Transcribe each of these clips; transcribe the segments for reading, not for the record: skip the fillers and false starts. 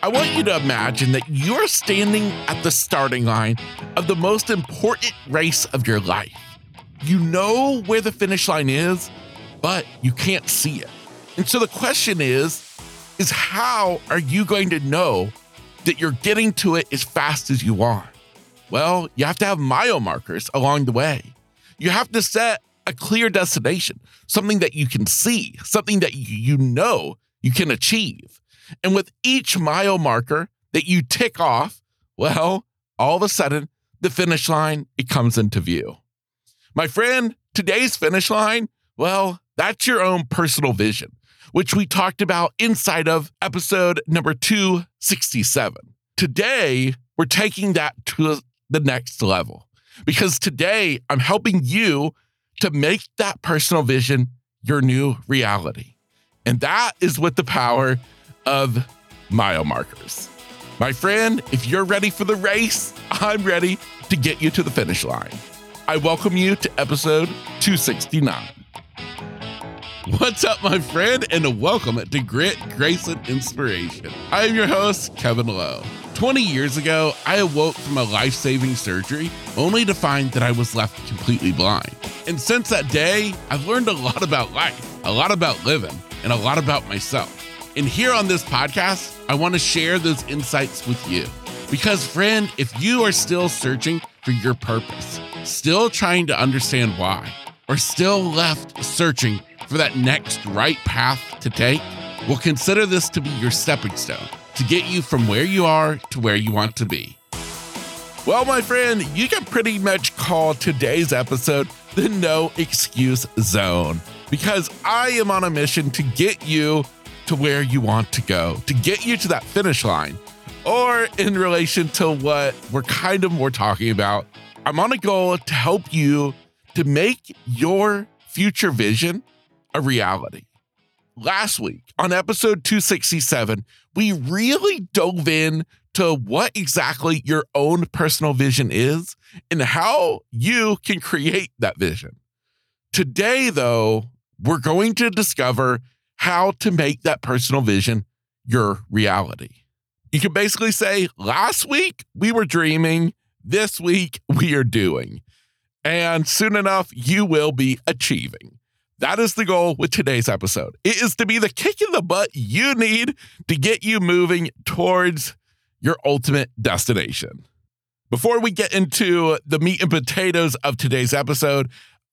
I want you to imagine that you're standing at the starting line of the most important race of your life. You know where the finish line is, but you can't see it. And so the question is how are you going to know that you're getting to it as fast as you are? Well, you have to have mile markers along the way. You have to set a clear destination, something that you can see, something that you know you can achieve. And with each mile marker that you tick off, well, all of a sudden, the finish line, it comes into view. My friend, today's finish line, well, that's your own personal vision, which we talked about inside of episode number 267. Today, we're taking that to the next level because today I'm helping you to make that personal vision your new reality. And that is with the power of mile markers. My friend, if you're ready for the race, I'm ready to get you to the finish line. I welcome you to episode 269. What's up, my friend, and welcome to Grit, Grace, and Inspiration. I am your host, Kevin Lowe. 20 years ago, I awoke from a life-saving surgery only to find that I was left completely blind. And since that day, I've learned a lot about life, a lot about living, and a lot about myself. And here on this podcast, I want to share those insights with you. Because, friend, if you are still searching for your purpose, still trying to understand why, or still left searching for that next right path to take, well, consider this to be your stepping stone to get you from where you are to where you want to be. Well, my friend, you can pretty much call today's episode the No Excuse Zone, because I am on a mission to get you to where you want to go, to get you to that finish line. Or in relation to what we're kind of more talking about, I'm on a goal to help you to make your future vision a reality. Last week on episode 267, we really dove in to what exactly your own personal vision is and how you can create that vision. Today, though, we're going to discover how to make that personal vision your reality. You can basically say, last week we were dreaming, this week we are doing. And soon enough, you will be achieving. That is the goal with today's episode. It is to be the kick in the butt you need to get you moving towards your ultimate destination. Before we get into the meat and potatoes of today's episode,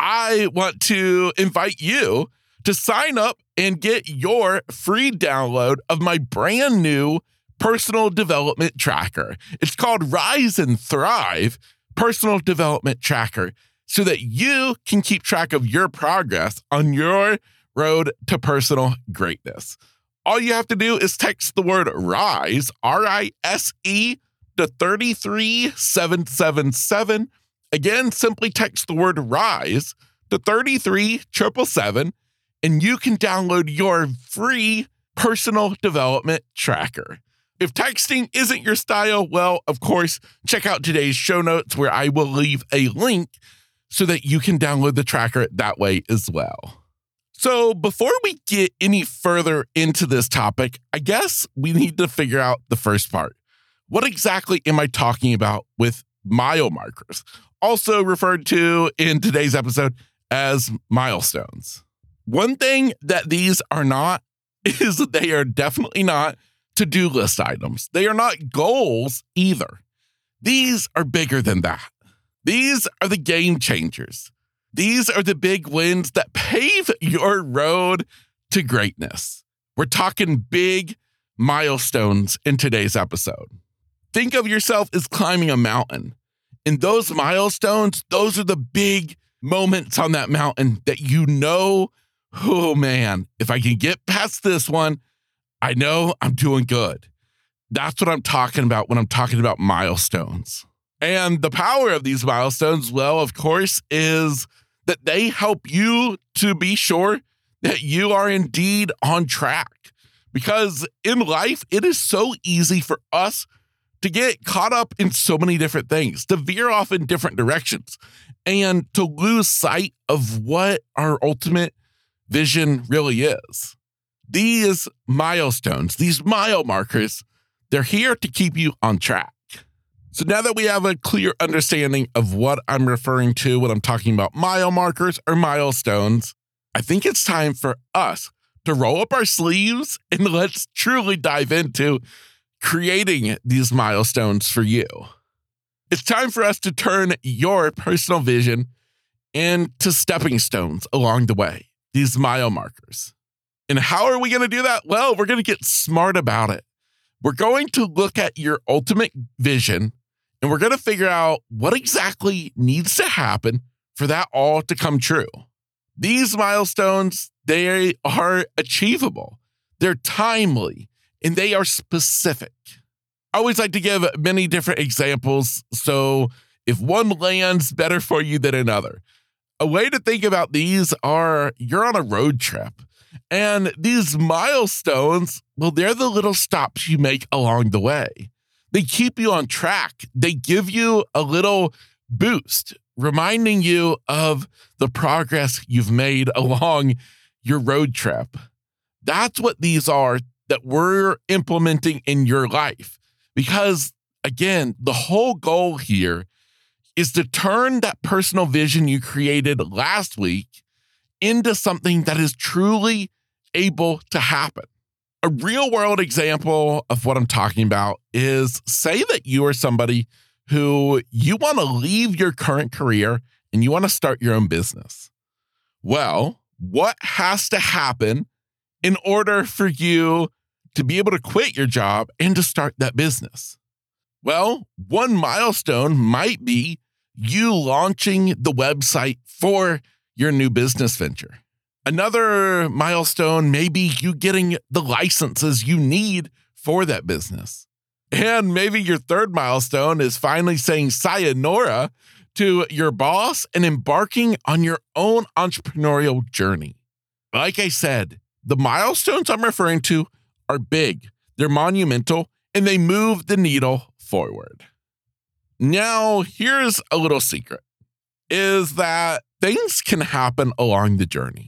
I want to invite you to sign up and get your free download of my brand new personal development tracker. It's called Rise and Thrive Personal Development Tracker, so that you can keep track of your progress on your road to personal greatness. All you have to do is text the word RISE, R-I-S-E, to 33777. Again, simply text the word RISE to 33777, and you can download your free personal development tracker. If texting isn't your style, well, of course, check out today's show notes where I will leave a link so that you can download the tracker that way as well. So before we get any further into this topic, I guess we need to figure out the first part. What exactly am I talking about with mile markers, also referred to in today's episode as milestones? One thing that these are not is that they are definitely not to-do list items. They are not goals either. These are bigger than that. These are the game changers. These are the big wins that pave your road to greatness. We're talking big milestones in today's episode. Think of yourself as climbing a mountain. And those milestones, those are the big moments on that mountain that you know, oh man, if I can get past this one, I know I'm doing good. That's what I'm talking about when I'm talking about milestones. And the power of these milestones, well, of course, is that they help you to be sure that you are indeed on track. Because in life, it is so easy for us to get caught up in so many different things, to veer off in different directions, and to lose sight of what our ultimate vision really is. These milestones, these mile markers, They're here to keep you on track. So now that we have a clear understanding of what I'm referring to when I'm talking about mile markers or milestones, I think it's time for us to roll up our sleeves and let's truly dive into creating these milestones for you. It's time for us to turn your personal vision into stepping stones along the way, these mile markers. And how are we going to do that? Well, we're going to get smart about it. We're going to look at your ultimate vision and we're going to figure out what exactly needs to happen for that all to come true. These milestones, they are achievable. They're timely and they are specific. I always like to give many different examples. So if one lands better for you than another, a way to think about these are you're on a road trip and these milestones, well, they're the little stops you make along the way. They keep you on track. They give you a little boost, reminding you of the progress you've made along your road trip. That's what these are that we're implementing in your life. Because again, the whole goal here is to turn that personal vision you created last week into something that is truly able to happen. A real world example of what I'm talking about is say that you are somebody who you want to leave your current career and you want to start your own business. Well, what has to happen in order for you to be able to quit your job and to start that business? Well, one milestone might be you launching the website for your new business venture. Another milestone may be you getting the licenses you need for that business. And maybe your third milestone is finally saying sayonara to your boss and embarking on your own entrepreneurial journey. Like I said, the milestones I'm referring to are big, they're monumental, and they move the needle forward. Now, here's a little secret, is that things can happen along the journey.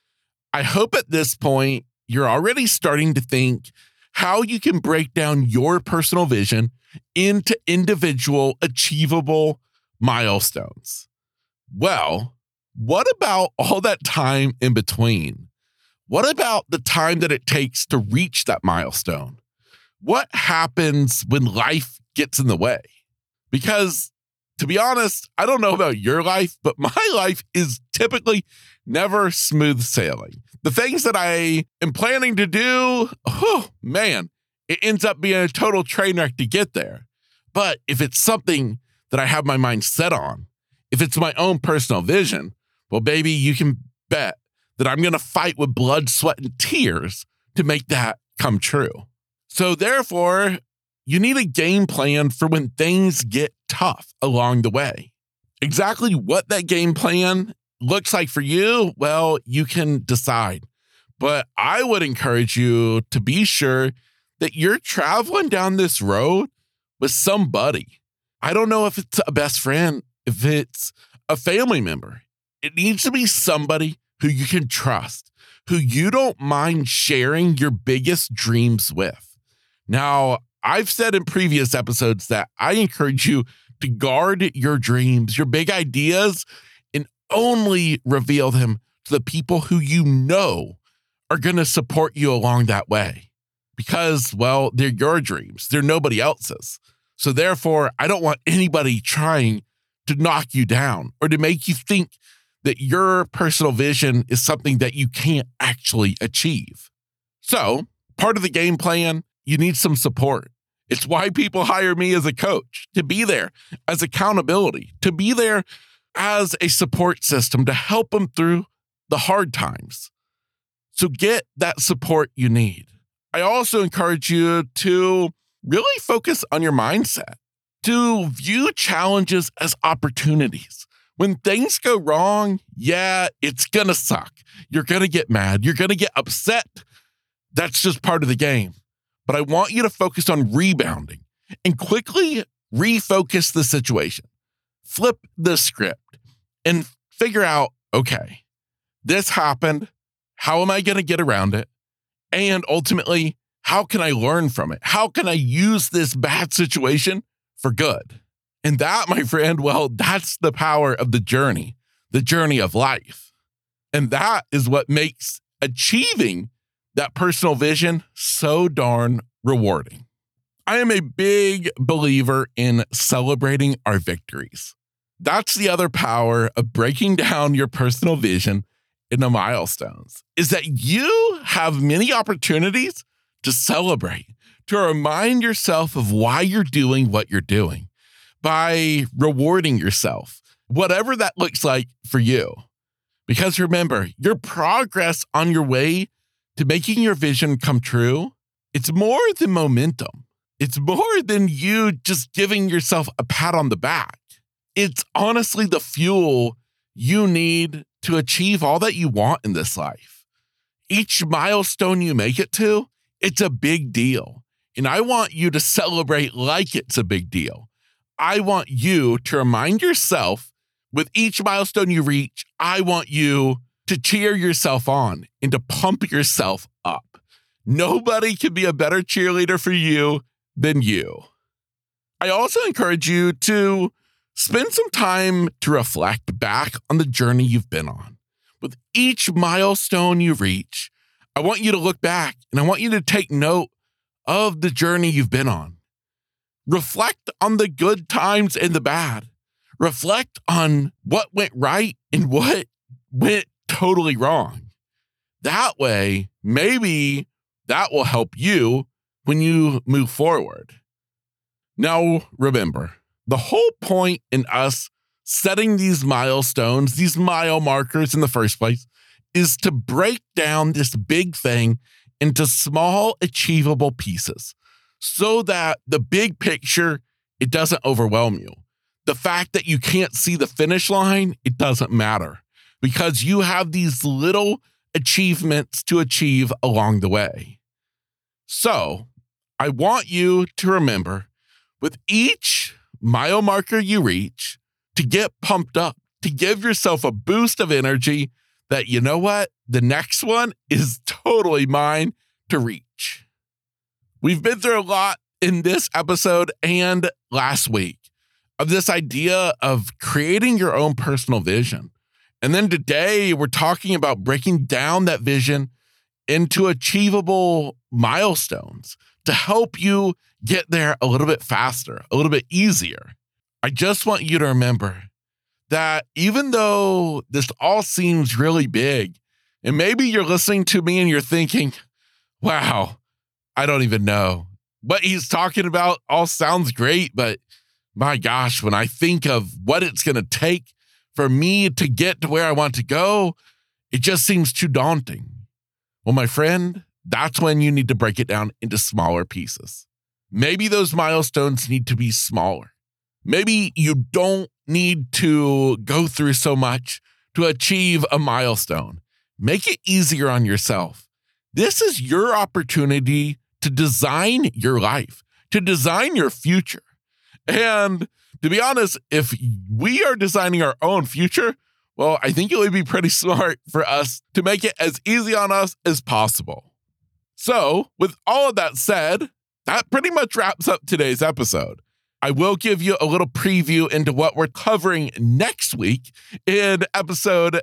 I hope at this point, you're already starting to think how you can break down your personal vision into individual achievable milestones. Well, what about all that time in between? What about the time that it takes to reach that milestone? What happens when life gets in the way? Because to be honest, I don't know about your life, but my life is typically never smooth sailing. The things that I am planning to do, oh man, it ends up being a total train wreck to get there. But if it's something that I have my mind set on, if it's my own personal vision, well, baby, you can bet that I'm going to fight with blood, sweat, and tears to make that come true. So therefore, you need a game plan for when things get tough along the way. Exactly what that game plan looks like for you, well, you can decide. But I would encourage you to be sure that you're traveling down this road with somebody. I don't know if it's a best friend, if it's a family member. It needs to be somebody who you can trust, who you don't mind sharing your biggest dreams with. Now, I've said in previous episodes that I encourage you to guard your dreams, your big ideas, and only reveal them to the people who you know are going to support you along that way. Because, well, they're your dreams. They're nobody else's. So therefore, I don't want anybody trying to knock you down or to make you think that your personal vision is something that you can't actually achieve. So part of the game plan, you need some support. It's why people hire me as a coach, to be there as accountability, to be there as a support system to help them through the hard times. So get that support you need. I also encourage you to really focus on your mindset, to view challenges as opportunities. When things go wrong, yeah, it's going to suck. You're going to get mad. You're going to get upset. That's just part of the game. But I want you to focus on rebounding and quickly refocus the situation. Flip the script and figure out, okay, this happened. How am I going to get around it? And ultimately, How can I learn from it? How can I use this bad situation for good? And that, my friend, well, that's the power of the journey of life. And that is what makes achieving that personal vision so darn rewarding. I am a big believer in celebrating our victories. That's the other power of breaking down your personal vision into milestones, is that you have many opportunities to celebrate, to remind yourself of why you're doing what you're doing by rewarding yourself, whatever that looks like for you. Because remember, your progress on your way to making your vision come true, it's more than momentum. It's more than you just giving yourself a pat on the back. It's honestly the fuel you need to achieve all that you want in this life. Each milestone you make it to, it's a big deal. And I want you to celebrate like it's a big deal. I want you to remind yourself with each milestone you reach, I want you to cheer yourself on and to pump yourself up. Nobody can be a better cheerleader for you than you. I also encourage you to spend some time to reflect back on the journey you've been on. With each milestone you reach, I want you to look back and I want you to take note of the journey you've been on. Reflect on the good times and the bad. Reflect on what went right and what went totally wrong. That way, maybe that will help you when you move forward. Now, remember, the whole point in us setting these milestones, these mile markers in the first place, is to break down this big thing into small, achievable pieces so that the big picture, it doesn't overwhelm you. The fact that you can't see the finish line, it doesn't matter because you have these little achievements to achieve along the way. So I want you to remember with each mile marker you reach to get pumped up, to give yourself a boost of energy that, you know what, the next one is totally mine to reach. We've been through a lot in this episode and last week of this idea of creating your own personal vision. And then today we're talking about breaking down that vision into achievable milestones to help you get there a little bit faster, a little bit easier. I just want you to remember that even though this all seems really big, and maybe you're listening to me and you're thinking, wow, I don't even know. What he's talking about all sounds great, but my gosh, when I think of what it's going to take for me to get to where I want to go, it just seems too daunting. Well, my friend, that's when you need to break it down into smaller pieces. Maybe those milestones need to be smaller. Maybe you don't need to go through so much to achieve a milestone. Make it easier on yourself. This is your opportunity to design your life, to design your future. And to be honest, if we are designing our own future, well, I think it would be pretty smart for us to make it as easy on us as possible. So, with all of that said, that pretty much wraps up today's episode. I will give you a little preview into what we're covering next week in episode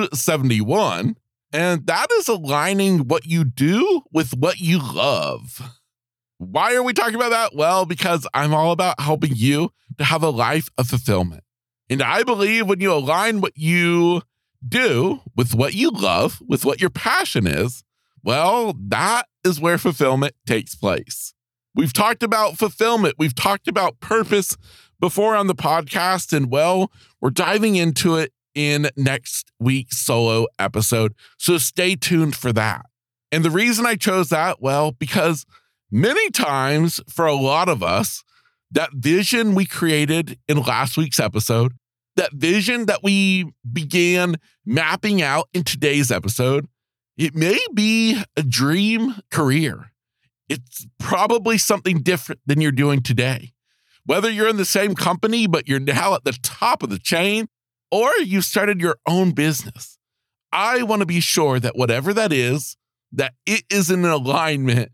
271, and that is aligning what you do with what you love. Why are we talking about that? Well, because I'm all about helping you to have a life of fulfillment. And I believe when you align what you do with what you love, with what your passion is, well, that is where fulfillment takes place. We've talked about fulfillment. We've talked about purpose before on the podcast, and well, we're diving into it in next week's solo episode. So stay tuned for that. And the reason I chose that, well, because many times for a lot of us, that vision we created in last week's episode, that vision that we began mapping out in today's episode, it may be a dream career. It's probably something different than you're doing today. Whether you're in the same company, but you're now at the top of the chain, or you started your own business. I want to be sure that whatever that is, that it is in alignment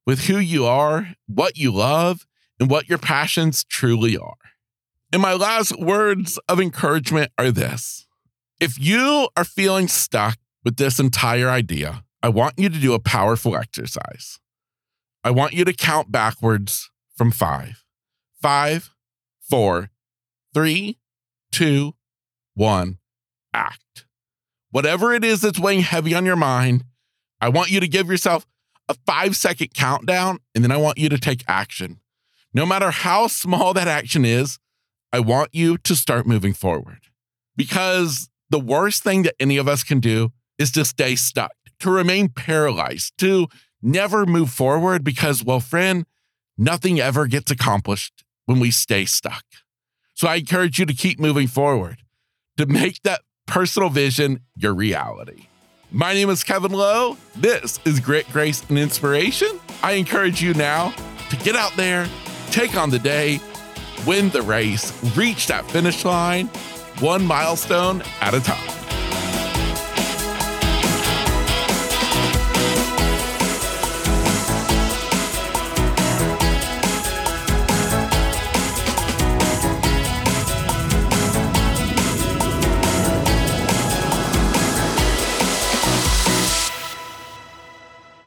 with who you are, what you love, and what your passions truly are. And my last words of encouragement are this. If you are feeling stuck with this entire idea, I want you to do a powerful exercise. I want you to count backwards from 5. 5, 4, 3, 2, 1, act. Whatever it is that's weighing heavy on your mind, I want you to give yourself a 5-second countdown, and then I want you to take action. No matter how small that action is, I want you to start moving forward. Because the worst thing that any of us can do is to stay stuck, to remain paralyzed, to never move forward because, well, friend, nothing ever gets accomplished when we stay stuck. So I encourage you to keep moving forward, to make that personal vision your reality. My name is Kevin Lowe. This is Grit, Grace, and Inspiration. I encourage you now to get out there, take on the day, win the race, reach that finish line, one milestone at a time.